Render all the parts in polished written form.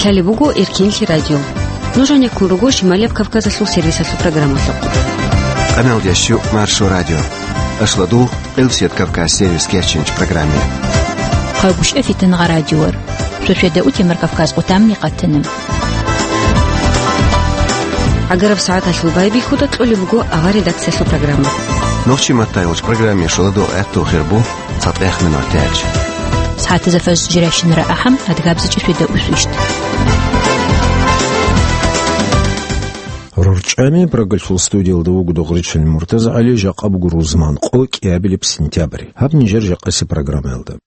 Ашали бугу Иркинли радио. Нужен якуругу Шималев Кавказа сул сервиса су программа сок. Канал Ящу Маршу радио. Ашладу Элсет Кавказ сервис керченч программе. Хабуш эфитен радиор. Шушеда утимер Кавказ утамни каттенем. Агаров саат ашлубайби худа тлули бугу ага редакция су программа. Нохчи матайлыч программе шладу эту хербу сатэх минутач. ساعات زفاز جراشن رأحم هتجابزج شوية وسويشت. رجعمي برجل استوديو دوغ دغريشن مرتزع علي جاق أبو جروزمان قوك يابلي بسنتابري هب نيجر جاقسي برنامج ده.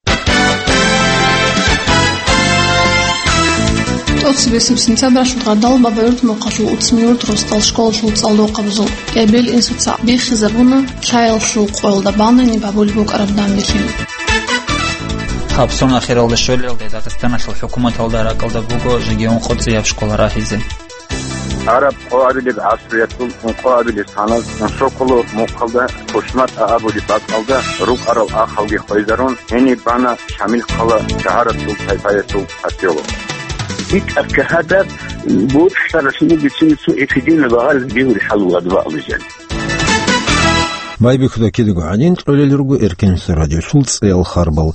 28 сентября шутгадал бабаёрт мокашу утсмиёрт ростал школ шулцалдо қабзол ябел инсуца бихи забуна шайл шу қойлда баны не бабуль бук арабдан бихим خابسون آخر آل شولی آل داغستان شل حکومت آل دارا کل دبوگو جگیون خود زیاب شکل راهیزه. عرب قوادی عصریتون قوادی ساناز شکلو مقالده خوشمت آبودی بعد آلده روک آرال آخالی خیزرون هنی بانا شامل خلا شهرتون تایفایتون هستیلو. یک هدف بود شرسمی بسیار سو افیدین باهر بیوری حلوه دوالجن. بايبي خدا كده قاعدين تقول لرجو إركان الراديو شولز الخربل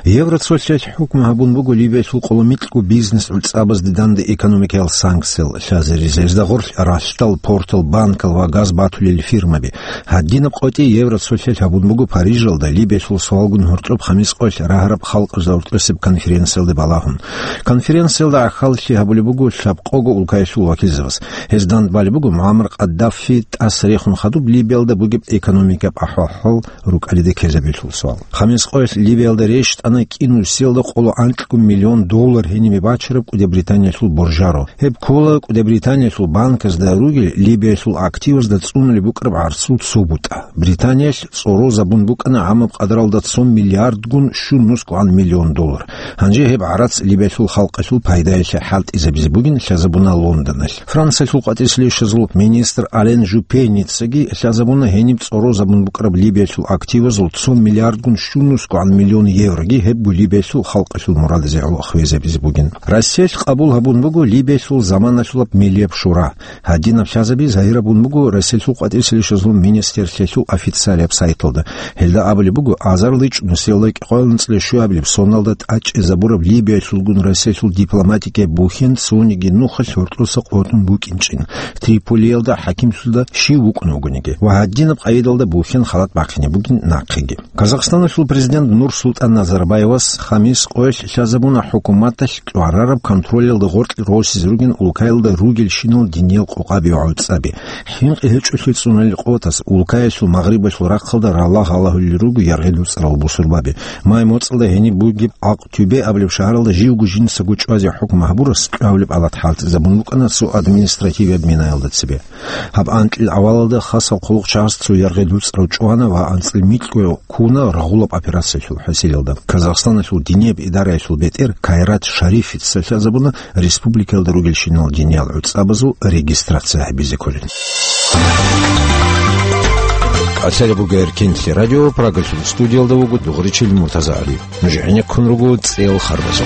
يفرض حكم هبون بقول ليبيا شو قلميتكو بيزنس والسابس دان دي إيكونوميكال سانكسل شازري زيز دا غرف راشتال بورتال بانكال وغاز باتولي الفيرما بي هادين بقوتي يفرض هبون بقول باريجل دا ليبيا شو سوالغون هرترب خميس قوش راهرب خلق زورت رسب كونفرنسيل دي بالاهم كونفرنسيل دا خالشي هبولي بقول شاب قوغو والكايشو وكيزوس هزدان بالي بقول معمر قدافي تأسريخون خدوب ليبيا دا بقول إيكونوميكال أحوال روك على ذيك هذا السؤال خميس قوس ليبيا دريشت أنا كينو سيل دقولو عنكم $1,000,000 هني مباشرة كده بريطانيا شو برجارو هب كولا كده بريطانيا شو بانك زدا روجل ليبيا شو أكتيفز دا تصون اللي بكرة بعرسود صوبوتا بريطانيا صورو زبون بوك أنا عم بقدر دا تصون مليار دقون شو نسكو عن $1,000,000 هنجي هب عرس ليبيا شو الخلق شو بايدايش حالت إذا بيزبوجين شازبونا لندن فرنسا شو قاتس لي شزلو مينستر ألين جوبي نتسجي شازبونا هني بصورو زبون بكرة ليبيا شو أكتيفز تصون مليار دقون شو نسكو عن $1,000,000 جي هب ليبيا شو الخلق شو المراد زي على خويزة بيزبوجين راسيش قبول هبون بقول ليبيا شو زمان شو مليا بشورا هادينا بشازبي زهير بون بقول راسيل شو قاتس لي شزلو مينستر شو أفيتسالي بسايتل ده هلدا قبل بقول أزار ليش نسيلك قالنس لي شو قبل بسونال ده أج إزابورة ليبيا شو الجون راسيل شو دبلوماتيكية بوخين سوني جنو خش ورتلوس قوتن بوكينشين تريبوليل ده حكيم شو ده شي وقنوجنيجي وهادينا بقيدل ده بوخين خلات باقيني بوكين ناقيجي قزاقستان شو البريزيدنت نورسултан Назарбаевас خميس قوش شازبونا حكوماتش قرارب كنترول ده غورت روسيز روجن улкайл ده روجل شينول دينيل قوقابي وعودسابي حين قهج أشلتسون القوتاس улкايش المغرب شو راقل ده الله اللي روجو يرغلو سرال بوسربابي ما يموتصل ده هني بوجيب عقتوبي قبل بشهر ده جيوجو جين سجوج أزي حكم محبورس قبل على حالة زبون لك أنا سو أدمينستراتيف بمنايل ده تسبي هب أنت الأول ده خاصة قلق شخص سو يرغلو سرال جوانا وأنت الميتكو كونا رغولب أوبراسيا شو حسيلدا كازاخستان شو دينيب إدارة شو بيتر كايرات شريف تسجل ريسبوبليكا الدروجل شينال دينيال عتصابزو ريجسترация بيزيكولين أسأل بوجير كنتي راديو براغل شو استوديو دوغو دغريشل مرتزعلي مجعني كنرغو تسيل خربزو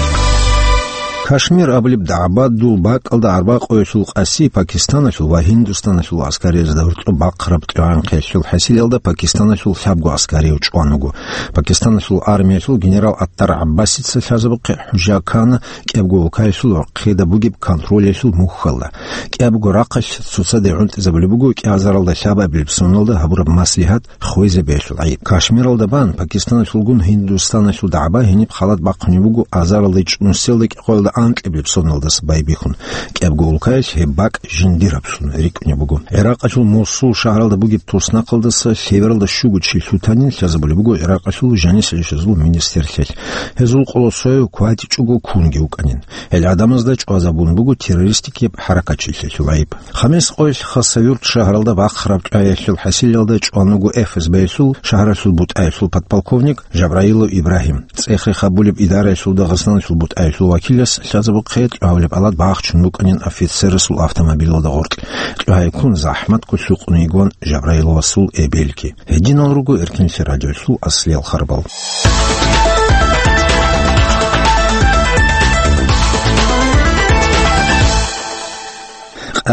كشمير أبلي بدعبات دول باك ألدا أربع قويشل قاسي باكستان شو وهندوستان شو عسكري زدورت باق ربط عن قيشل حسيل ألدا باكستان شو ثابو عسكري وجوانوجو باكستان شو أرمية شو جنرال أتر عباسي تسافزبق حجا كان كيبجو كايشل قيدا بوجيب كنترول شو مخلا كيبجو راقش سوسد عنت زبلي بوجو كأزر ألدا شابه بلبسون ألدا هبور مصلحات خويزة بيشل عيب كشمير ألدا بان باكستان شو جون هندوستان شو دعبة هني بخلات باقني بوجو أزر ألدا نسيلك قول أنك بلبسون ألدا سباي بيخون كيبجو كايش هباك جنديربسون ريك نبوجو عراق شو موصول شهر ألدا بوجيب توسنا قلدس شيفر ألدا شو جتشي شو تانين شازبلي بوجو عراق شو جانيس ليشزلو مينستر شيء هزول قلصوي كواتي شو كونجي وكانين العدم ازداج أزابون بوجو تيروريستيك يب حركة شيء عيب خميس قويش خاصة يورت شهر ألدا باخرب عايش الحسيل ألدا أنوجو إفس بيسول شهر شو بوت عايشل подполковник جبرائيل إبراهيم تأخر خبولي بإدارة شو دغستان شو بوت عايشل وكيلس شازبق خيط أولي بألات باخشن بوكانين أفيتسير سول أفتوموبيل ألدا غورت هيكون زحمة كسوق نيجون جبرائيل وصول إبيلكي هدينا نرجو إركين في راديو شو أصلي الخربل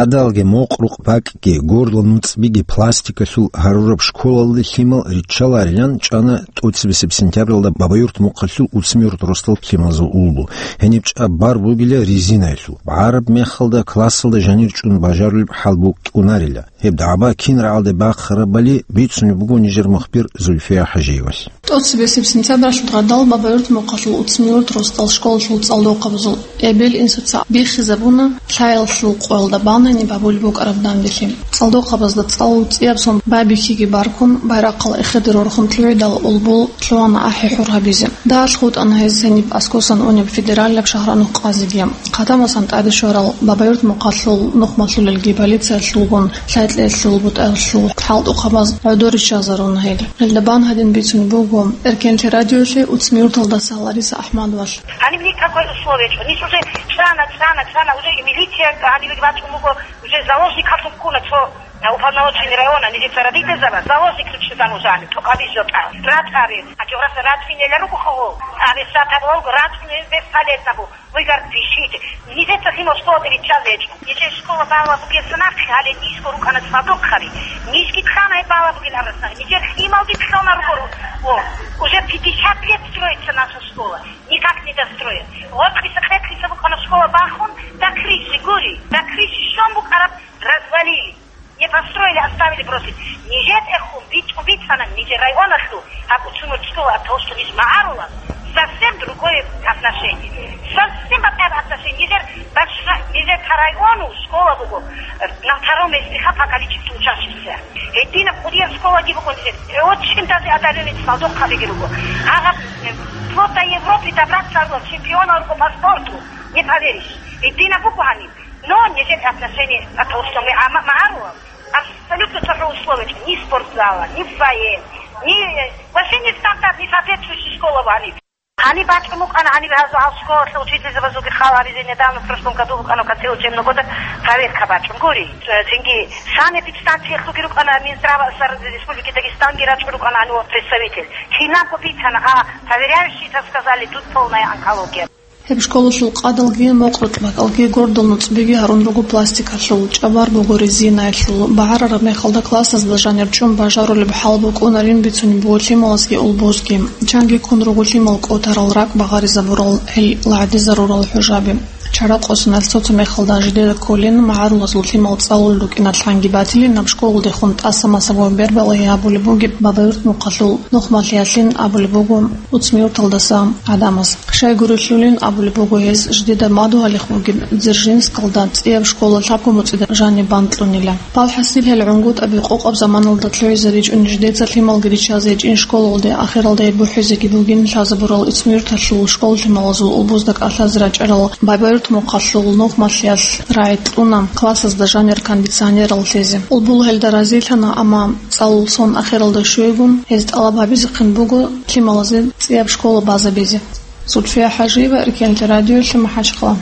Адалге моқруқ бакги горло нуцбиги пластика сул харураб школалды химал ричалариян чана 30 сентябрьда бабаюрт муқасул уцмюрт ростал химазу улбу. Хенипча бар бугиле резинайсу. Араб мехалда классалда жанирчун бажарлуб халбу кунарила. Хебдаба кинралде бахрабали бицуни бугу нижер махбир Зульфия Хажиевас. 30 сентября шутгадал бабаюрт муқасул уцмюрт ростал школ шулцалдо қабзул. Эбел инсуца бихизабуна чайл шул қойлда банани бабульбук арабдан дихим. Салдо қабзда цалу цебсон бабихиги баркун байрақал ихидир орхун тлюйдал улбул тлуана ахи хурхабизи. Даш худ анхайзениб аскусан униб федераллаб шахрану қазигиям. Қатамасан тады шорал бабаюрт муқасул нухмасул алгибалица шулгун сайтле шулбут шул халду қабаз адори шазарун хел. Элдабан хадин бицун бугу эркенче радиоши уцмюрт алдаса Лариса Ахмадоваш. Они в никакой условии, они уже чана, уже милиция, они говорят, уже заложник хатукуна, что уполномоченный района, не родители за вас, заложник ключи за ножами, только везет, ратари, а что раз ратфинели руку хову, а не сатаволгу, ратфинели без полезного, вы говорите, пишите, не зеца химо школа или человечку, если школа бала букесна, хали низко рука на свадок хари, низкий тхана и бала букена на не имал бы тхал на руку, уже 50 лет строится наша школа, никак не достроит. Вот секретница букана школа Бахун, до крыши гори, до крыши шомбук араб развалили. Не построили, оставили бросить. Нижет эхум, убийца нам, ниже района шло, а почему школа от того, что лишь Маарула, совсем другое отношение. Совсем другое отношение. Ниже к району школа была на втором месте по количеству учащихся. Единая пудия школа не выходит. Очень даже одаренный солдат хавигиругу. А флота Европы добраться до чемпиона по спорту, не поверишь. Единая буквально. Но ниже отношение от того, что мы Маарула. Абсолютно тоже условия. Ни спортзала, ни фойе, вообще не стандарт, не соответствующая школа ванит. Они батьки они в школу, что учитель завозил Халари, недавно в прошлом году, оно хотел чем много года, проверка батькам гури. Деньги, сами подстанции, кто говорит, она Минздрава Республики Дагестан, Герачка, она представитель. Чинам купить, а проверяющие, так сказали, тут полная онкология. Heb школу шул қадалги моқрут макалги гордол нуцбиги харун ругу пластика шул чабар бугу резина шул бахара рабне халда класс за жанр чум бажару либ халбук унарин бицуни буочи маласки улбузги чанги кун ругу чимал котарал рак багари забурал хил лади зарурал хужаби чарат қосна соцме халда жидед колин маару азулти мал цаулук ина тланги батили нам школу де хунт асама сабо бербала я булбуги бабырт муқалу нухмалиясин абулбугу уцмиут алдаса адамас шай гурушулин абулбугу ез жидед маду алихуги дзержинск қалдант ев школа лакумуцид жани бантлунила пал хасиб хел унгут аби қоқ аб заманал датлуи зарич ун жидед сатимал гричазеч ин школу де ахиралде бухизеги бугин лазабурал уцмиут ташу школу малазу улбуздак ахазрач арал бабыр مقصول نوف ماشياس رايت ونام كلاسز دا جانر كونديشنر التزي البول هل درازيلنا اما صالون اخر الدشويغون هزت على بابيز قنبوغو كيمالازي تياب شكولا بازا بيزي زلفية حجيبة اركان راديو لما حاجقلا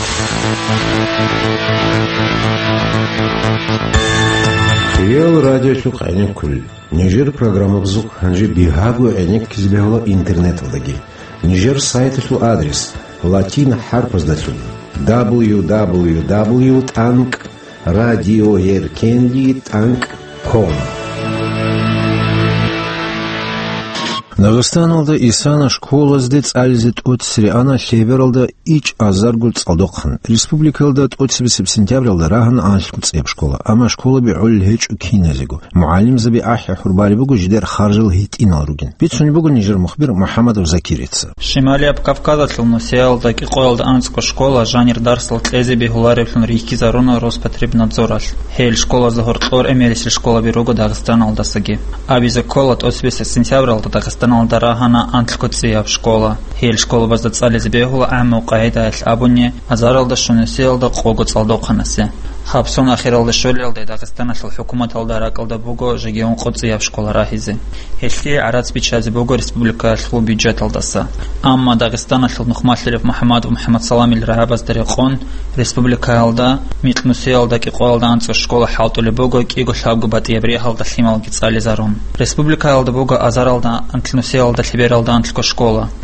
خيال راديو شوق عينك كل نيجر программа بزوق هنجي بيهاغو عينك كزبهولا انترنت ودقي نيجر سايت شو адрес Латина Харпас дасу www.radioerkendi.com Дагестаналда Исана школа здец альзит от Сириана Севералда ич азаргул цалдоқан. Республикалда от 30 сентябрялда рахан аншкут цеб школа. Ама школа би уль хеч киназигу. Муалим заби ахя хурбари бугу жидер харжил хит иналругин. Бицуни бугу нижер мухбир Мухаммадов Закирица. Шимали Кавказа тлнусиалда ки qoyalda анская школа жанр дарсал тлези би хуларевлен рихки заруна Роспотребнадзорал. Хель школа захортор эмелис школа биругу Дагестаналда саги. Абиза колат 30 сентябрялда Дагестан Дарахана антлкоция в школа. Хель школа баздацали забегула аму каида абуни азаралда шунусиалда қогут салдоқанаси. Хабсон ахиралда шолиалда Дагестан ашл хукумат алдаракалда буго жегион қоция в школа рахизи. Хелли арат спичази буго республика ашл бюджет алдаса. Амма Дагестан ашл нухматлерев Мухаммад Салам ил рахабаз дарихон республика алда митнусиалда ки қоалда анцва школа халтули буго киго шабгу батиябри халда химал гицали зарун. Республика алда буго азаралда Нусиалда либералда антлко школа.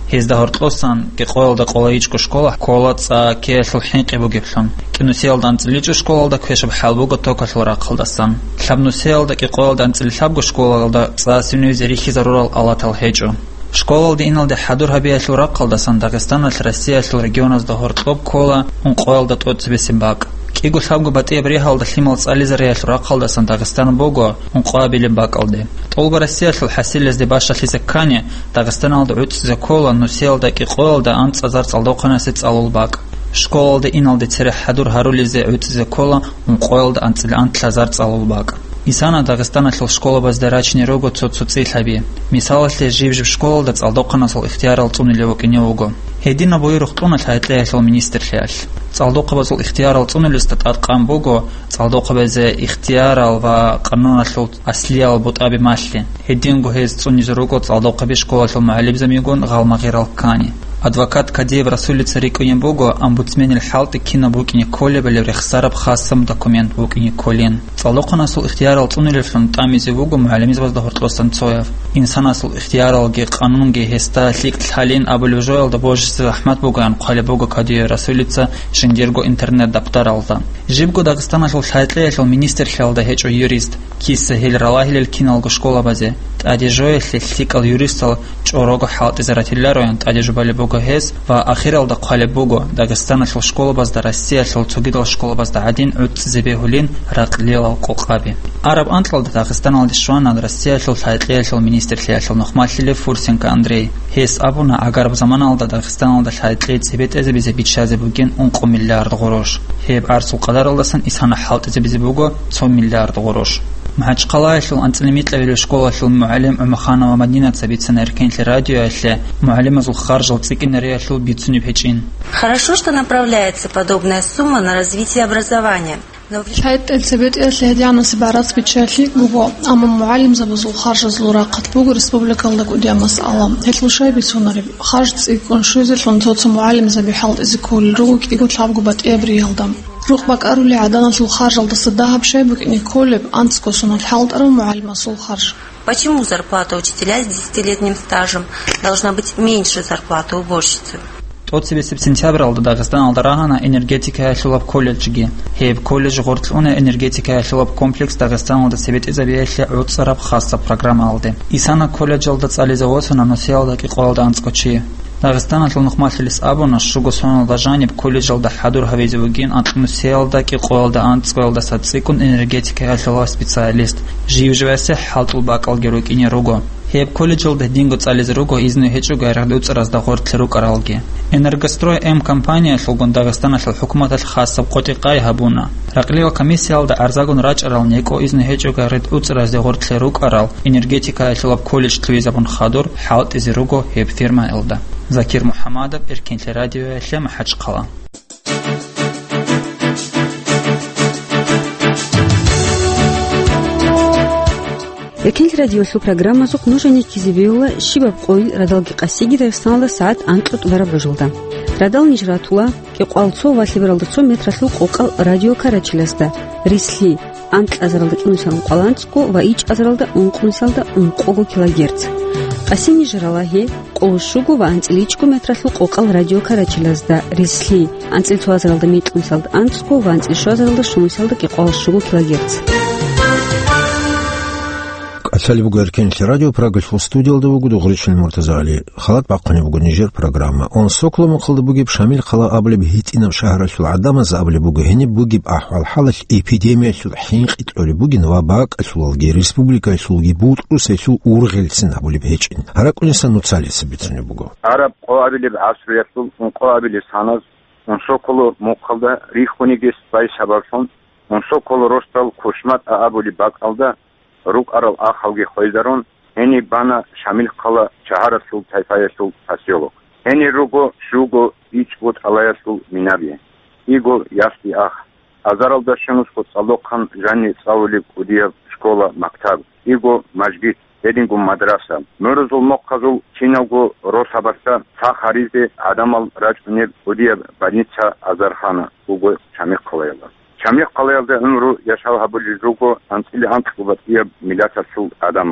Hezda hortlosan ke qoyalda qolaichko shkola qolaca ke sulhinqi bugibson. Kinusiyaldan tsilichu shkolada kveshab halbugo tokatlora qaldasan. Labnusiyalda ke qoyaldan tsilshabgo shkolada tsasinu zerihi zarural alatal hejo. Школа иналде хадур хабиятлу рақалдасан Дагестан ал Россия ал регионас да хортлоп кола он qoyalda тотсбесимбак. Кигу сабгу батия брехал да химал цализариятлу рақалдасан Дагестан бого он qoabili бакалде. Толга Россия ал хасилес де баша лисаккане Дагестан ал да утсзе кола нусиалда ки qoyalda анц азар цалдоқанасец алулбак. Школда иналде цере хадур харулизе утсзе кола он qoyalda анцил антлазар цалулбак. Исана Дагестан ал школа баздарачни рого цоцуцилхаби. Мисал ал живжив школа да цалдоқанасал ихтиярал цунилево кинеого. Хедина бойрухтун ал хайтлеял министрлиал. Цалдоқабазал ихтиярал цунилистат атқан бого цалдоқабазе ихтиярал ва қанунал аслиял бутаби малли. Хедингу хез цунизрого цалдоқаби школа ал муалибзамигон галмагирал кани. Адвокат Кадеев Расулица Рикоем Богу, омбудсмен Халты Кина Букини Коле были рехсараб хасам документ Букини Колин. Цалока насул ихтиярал цунилефлен тамизи Богу, муалимиз воздохортлостан Цоев. Инсан насул ихтиярал ге канун ге хеста ликт халин абулюжоял да божисы Ахмад Богуян Кале Богу Кадеев Расулица Шиндерго интернет даптаралда. Жибго Дагестан насул хайтлеял министр хелда хечо юрист. Кисса хелралахилел киналго школа базе. Адижоя ликал юристал чорого халт изаратиллароян адижубали Богу هز و آخر دا قال بوگو داغستان ال شکل باز در روسیه ال توگید ال شکل باز در عدین عد زبیهولین رقلیل قوقابی عرب انتل داغستان ال شوان در روسیه ال تایتلی ال مینیستر ال نخمالی فورسینک اندری هز ابونا اگر زمان ال داغستان ال تایتلی زبیت از بیز بیچاز بوگین 1 میلیارد قروش هب ارسل قدر الدسن اسان حالت زبیز بوگو 2 میلیارد قروش محج قلايل أنتلميت لبيل شكولة المعلم أمخانة ومدينة سبيتسن أركين لراديو أشلي معلم أزل خارج لتسكين رياشل بيتسوني بهجين. Хорошо, что направляется подобная сумма на развитие образования. حيث الثبات الهديان سبارات بتشافي جوا أما معلم زبزو خارج زلوراقة بوجو ريسبوبليكا الله قدام مسألة هتلو شيء بيسونري خارج يكون شوزر فنتوت معلم زبي حال إذا كل رو كده قلت لعب جبت إبري يلدم روح بك أرو لي عدنا في الخارج التصدها بشيء بك إني كل بأنتسكو سنة الحال أرو معلم سول خارج. Почему зарплата учителя с 10-летним стажем должна быть меньше зарплаты уборщицы? Тот себе сентябрь алда Дагестан алдарахана энергетика хилап колледжги. Хеб колледж гортуна энергетика хилап комплекс Дагестан алда себет изабияхли уцараб хасса программа алды. Исана колледж алда цализавосана носиалда ки қолда анцкочи. Дагестан атл нухматлис абона шугосона дажаниб колледж алда хадур хавизугин атл носиалда ки қолда анцколда сацикун энергетика хилап специалист. Живжвесе халтул бакал герокини рого. Хеб колледж алда динго цализ рого изну хечу гайрагдуц раздагортлеру каралги. Энергострой М компания шулгон Дагестан ал хукумат ал хасса qotиqай хабуна. Рақлио комиссия алда арзагун рачарал неко изну хечу гайрад уц раздагортлеру карал. Энергетика ал колледж тлизабун хадур хаут из рого хеб фирма элда. Закир Мухаммадов Иркинли радио Шлема Хаджқала. Иркинли радио Шлу программа зук нужен кизивиула шибаб қойл радалги қасиги Дагестанлы саат антлут вараброжылда. Радал нижратула ки қуалцо ва либералдыцо метраслу қоқал радио карачиласда. Рисли антл азаралда кинусалын қаланцку ва ич азаралда унқунсалда унқого килогерц. Қасини жиралаги қолшугу ва анциличку метраслу қоқал радио карачиласда. Рисли анцилцо азаралда метунсалда анцку ва анцилшу азаралда шунсалда ки қолшугу килогерц. Асали бугу Иркинли радио программа студия алды бугу Дугричил Муртазали. Халат баққани бугу Нижер программа. Он соклому қылды бугиб шамил қала аблиб хитинам шахрашул адама за аблиб бугу хени бугиб ахвал халаш эпидемия шул хинқ итоли бугин вабак ашулалги республика шулги буд усешул ургелсин аблиб хечин. Харакунисан нуцали сибитсуни бугу. Араб қоабилиб асриятул қоабили саназ он соколу муқалда рихунигес бай шабарсон он соколу ростал кушмат абули бак алда рук арал ахалги хойдарон эни бана шамил қала чахарасул тайфаясул поселок эни руго шуго ичгот алаясул минабе иго ясти ах азаралда шунуско цалоқан жани цаулик удия школа мактаб иго мажгит эдингу мадраса мөрзул моққазул чинаго росабаста сахаризе адамал раджунеб удия больница азархана уго шамил қалаяла Шамих қалаялда өмру яшау хабули руго анцили анткубат ия милята сул адамал.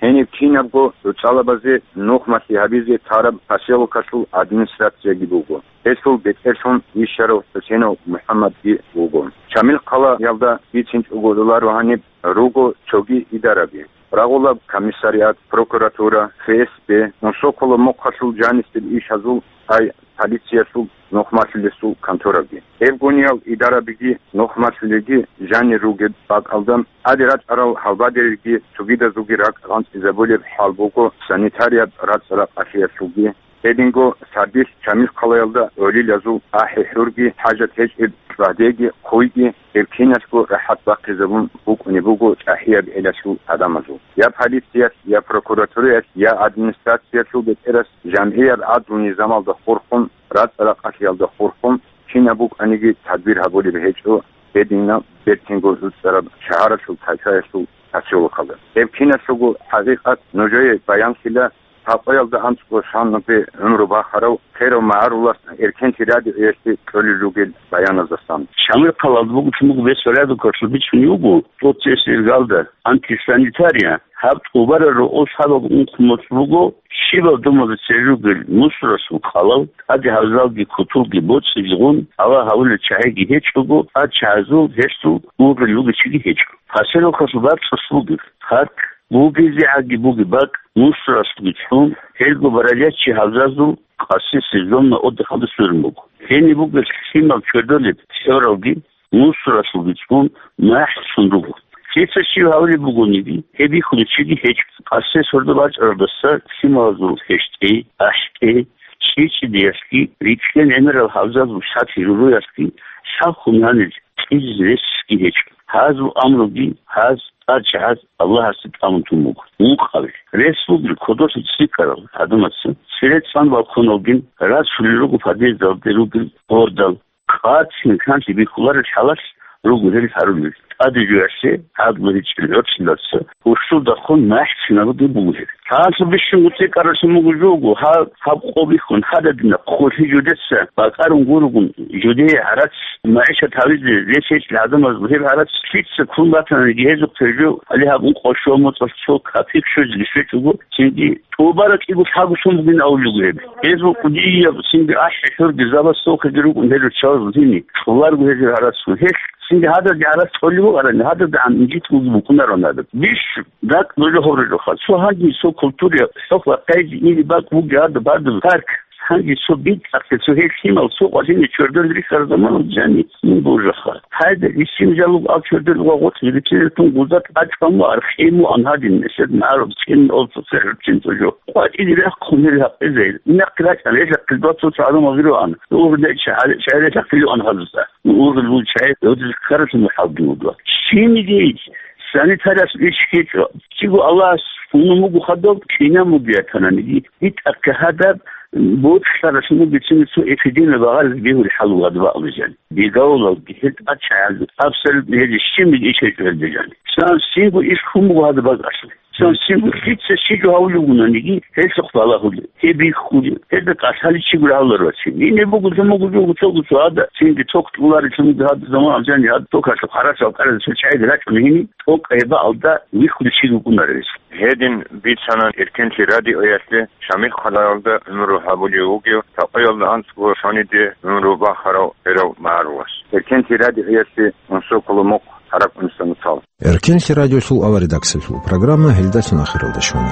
ენი ქინაბგო წალაბაზე ნოხმასი აბიზე თარაბ ფასიალოკასულ ადმინისტრაცია გიბუგო ესულ ბეთერშონ იშარო სენო მუჰამადი უგო ჩამილ ყალა ялда ვიცინჭ უგო დოლარვანი რუგო ჩოგი იდარაბი რაგოლა კომისარიატ პროკურატურა ფსბ ნოსოკოლო მოხასულ ჯანისტილ იშაზულ აი პოლიციასულ ნოხმასილესულ კანტორაგი ევგონიალ იდარაბიგი ნოხმასილეგი ჟანი რუგე ბაკალდამ ადერატ არავ ჰალბადერგი ჩუგიდა ზუგი რაკ განციზებული ჰალბოგო სანიტარიატ რაცა ყაშიასუგი ედინგო სადის ჩამის ყოლელდა ოლილაზუ აჰეჰურგი ჰაჯათ ჰეჯ ვადეგი ხუიგი ევქინასკო რაჰატ ბაკიზებუნ უკუნებუგო აჰიაბ ელასუ ადამაზუ ია პოლიცია ია პროკურატურა ია ადმინისტრაცია ჩუბეტერას ჟანჰიარ ადუნი ზამალდა ხურხუნ რაცა ყაშიალდა ხურხუნ ჩინაბუკ ანიგი თადბირ ჰაბოლი ბეჭო ედინა ბერტინგო ზუცარა შაჰარაშუ თაჩაესუ აციოლოქალდა ევქინასუგო ჰაგიყატ ნოჯოე ბაიანსილა აყოლდა ანცკო შანბე ნურობა ხარო ხერო მარულას ერქენთი რადი ერთი კოლილუგელ ბაიანაზასთან შამილ ყალადბუგ ჩმუგ ვესორადო კორშუბიჩნი უგუ პროცესი გალდა ანტისანიტარია ჰაბტ უბარო ოსალო უმხმოცუგო შიბა დომოზე ცერუგელ მუსრას უხალავ ადი ჰაზალგი ქუთულგი ბოციგუნ ალა ჰავლე ჩაიგი ჰეჭუგო აჩაზუ ჰესტუ უგე ლუგი ჩიგი ჰეჭუ ფასელო ხოსუბარ სუსუგი ხარ Bugizi agi bugi bak musras gitsun helgo barajatçı havzazu qassi sezonla o dexalı sürmüg. Heni bugi simal çördölip sevralgi musras gitsun mahsundugu. Keçe şiv havli bugunibi hebi xuluçigi heç qassi sordu baş ardasa simazu heşti aşti çiçi diyeski riçken emeral havzazu şati ruyaski şahunanil izreski heç. Hazu amrugi haz Açaz Allah hasip amutumuk. Muqabil. Respublik kodosu çikaral adıması. Siret san balkonogin raz şulirugu fadiz dalderugin ordal. Qaatsin kanti bikular çalas rugu heri harulur. Adı güverse adlı hiçbir örtülerse uçtu da kon mahsinalı bir bulur. Kansı bişin mutlu karısı mugucugu ha qobikun hadadına qoşi judetse bakarun gurugun judeye harat maişa tavizi reseçli adamaz bu hep harat kitse kunlatana gezuk çocuğu ali ha bu qoşumu çok kapik sözlü çocuğu şimdi tubarak bu sagusun bugün avlugu hep gezuk diye şimdi aşşur dizaba sokudurugun heri çağırdı Onlar bu heri harat su hiç şimdi hada harat söylüyor arada hada da anjit bu bunlar onlardı bir dak böyle horuyor şu hangi so kulturya sokla kaydı ini bak bu gardı bardı fark hangi so bit akse so her simal so azini çördürü her zaman yani bu rahat hayda isim jalu al çördürü got yürütün uzat açkan var hemu anhadin nesed maruf çin olsa serçin çocuğu what is the kumir haqqi ne kadar aleyha kılbat so adam aziro an orada şahane takili an hazırsa orada bu şey ödül karısı muhabbeti şimdi değil sanitaryas ilişki çünkü Allah bunu bu kadar kina mı diye tanımlıyor hiç akahada bu şartların bütün su efidine bağlı bir halı adı alacak. Bir gavul git açar. Absolut bir şimdi işe görecek. Sen bu iş kumu adı bagarsın. Sen hiç şey havluğuna nigi her soqtala hulu. Hebi hulu. Her de kasali çiguralar var. Yine bu çok ada. Şimdi toktular için daha zaman alcan ya tokaşıp haraçal karası çaydır açmayın. Tok eva alda bir hulu çigurular. Hedin bir sanan erkenki radyoyası Şamil Qalalda Ömrü Habuliyogiyo taqayolda ansgo şanidi Ömrü Bahara Erav Marwas. Erkenki radyoyası Onsokolomoq Harap Insanı Tal. Erkenki radyosul ava redaktsiyasul programma Hildasin Akhiraldashona.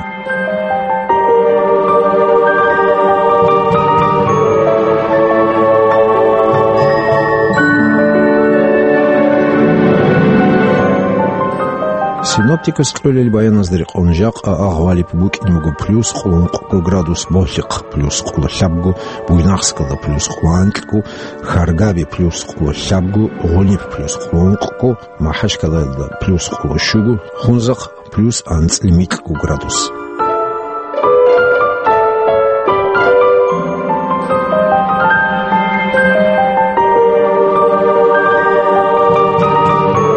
Синоптикос qloleli bayanazları qonjaq ағвали пубукинмугу плюс qulunqu gradus bohiq плюс qulxabgu buynaqskada плюс qulанqu xargabi плюс qulxabgu g'onib плюс qulunqu mahashkada плюс qulshugu xunzaq плюс antslimitqu gradus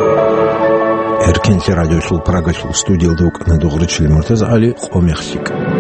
Erkenki radyosul Pragasul studiyalda o'qina to'g'ri Murtaza Ali Qomexsik